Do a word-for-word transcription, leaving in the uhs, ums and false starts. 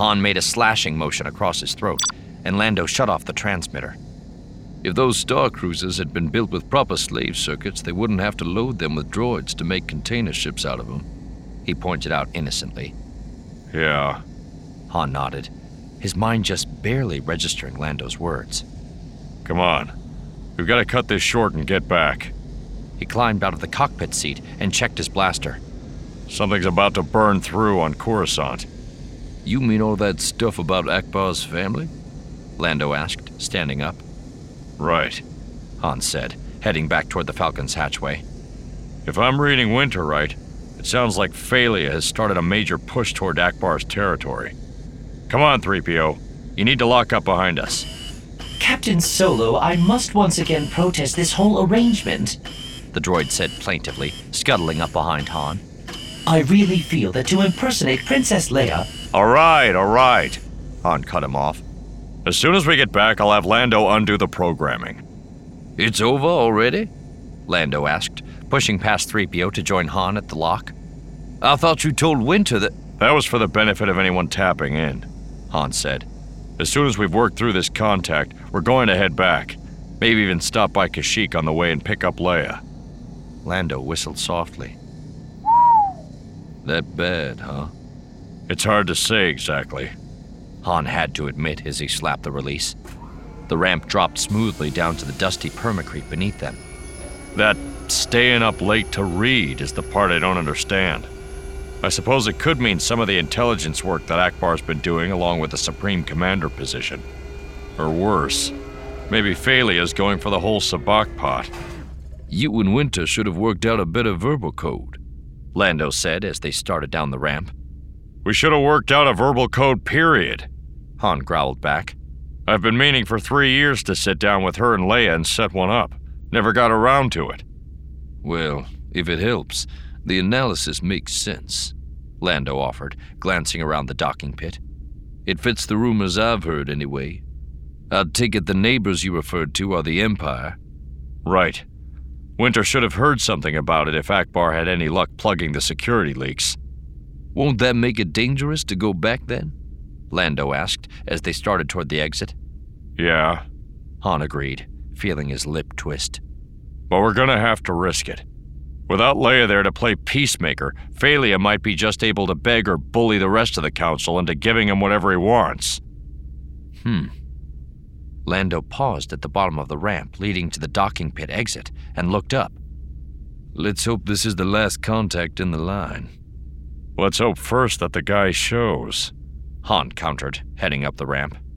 Han made a slashing motion across his throat, and Lando shut off the transmitter. If those Star Cruisers had been built with proper slave circuits, they wouldn't have to load them with droids to make container ships out of them. He pointed out innocently. Yeah. Han nodded, his mind just barely registering Lando's words. Come on. We've got to cut this short and get back. He climbed out of the cockpit seat and checked his blaster. Something's about to burn through on Coruscant. You mean all that stuff about Ackbar's family? Lando asked, standing up. Right, Han said, heading back toward the Falcon's hatchway. If I'm reading Winter right, it sounds like Phalia has started a major push toward Ackbar's territory. Come on, three P O. You need to lock up behind us. Captain Solo, I must once again protest this whole arrangement, the droid said plaintively, scuttling up behind Han. I really feel that to impersonate Princess Leia... All right, all right, Han cut him off. As soon as we get back, I'll have Lando undo the programming. It's over already? Lando asked, pushing past three P O to join Han at the lock. I thought you told Winter that... That was for the benefit of anyone tapping in, Han said. As soon as we've worked through this contact, we're going to head back. Maybe even stop by Kashyyyk on the way and pick up Leia. Lando whistled softly. That bad, huh? It's hard to say exactly. Han had to admit as he slapped the release. The ramp dropped smoothly down to the dusty permacrete beneath them. That staying up late to read is the part I don't understand. I suppose it could mean some of the intelligence work that Ackbar's been doing along with the Supreme Commander position. Or worse, maybe Phalia's going for the whole sabacc pot. You and Winter should have worked out a better verbal code, Lando said as they started down the ramp. We should have worked out a verbal code, period, Han growled back. I've been meaning for three years to sit down with her and Leia and set one up. Never got around to it. Well, if it helps, the analysis makes sense, Lando offered, glancing around the docking pit. It fits the rumors I've heard anyway. I'd take it the neighbors you referred to are the Empire. Right. Winter should have heard something about it if Ackbar had any luck plugging the security leaks. Won't that make it dangerous to go back then? Lando asked as they started toward the exit. Yeah, Han agreed, feeling his lip twist. But we're gonna have to risk it. Without Leia there to play peacemaker, Phalia might be just able to beg or bully the rest of the council into giving him whatever he wants. Hmm. Lando paused at the bottom of the ramp leading to the docking pit exit and looked up. Let's hope this is the last contact in the line. Let's hope first that the guy shows, Han countered, heading up the ramp.